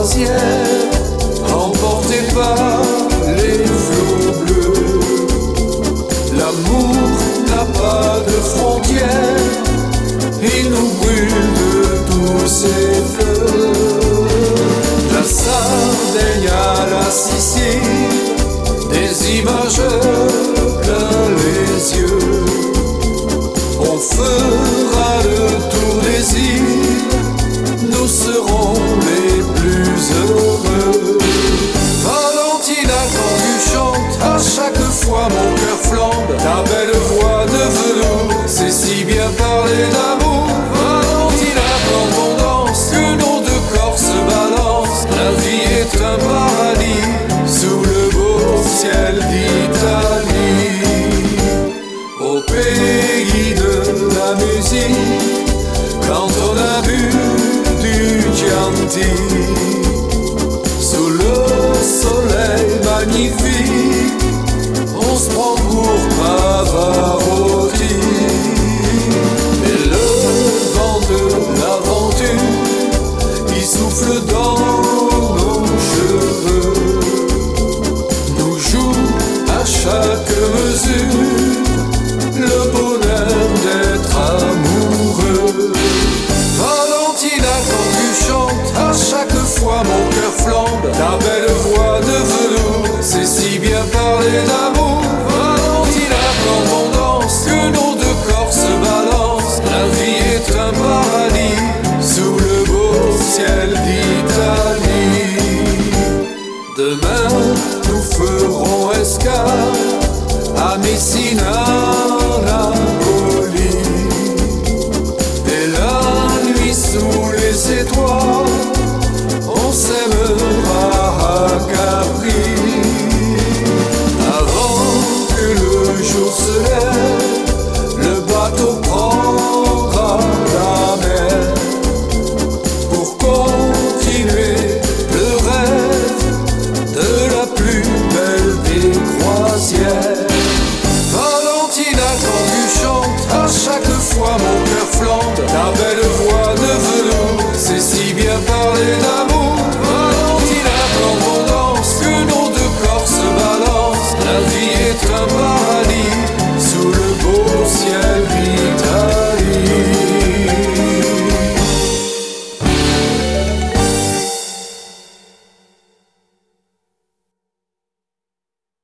croisière, emporté par les flots bleus. L'amour n'a pas de frontières, il nous brûle de tous ses feux. La Sardaigne à la Sicile, des images plein les yeux. On fera le tour des îles, nous serons les plus heureux. Valentina, quand tu chantes, à chaque fois mon cœur flambe. Ta belle voix de velours, c'est si bien parler d'amour. Valentina, quand on danse, que nos deux corps se balancent. La vie est un paradis, sous le beau ciel d'Italie. Au pays de la musique, quand on a bu du Chianti, sous le soleil magnifique, on se prend pour Pavarotti. Et le vent de l'aventure qui souffle dans nos cheveux nous joue à chaque mesure le bonheur d'être amoureux. Valentina, quand tu chantes, à chaque fois mon cœur flambe. Ta belle voix de velours, c'est si bien parler d'amour. Valentina, quand on danse, que nos deux corps se balancent. La vie est un paradis, sous le beau ciel d'Italie. Demain, nous ferons escale à Messina, Napoli. Et la nuit sous les étoiles, on s'aimera à Capri. Avant que le jour se lève, le bateau prendra la mer pour continuer le rêve de la plus belle des croisières. Valentina, quand tu chantes, à chaque fois mon cœur flambe. Ta belle voix de velours, c'est si bien parler d'amour.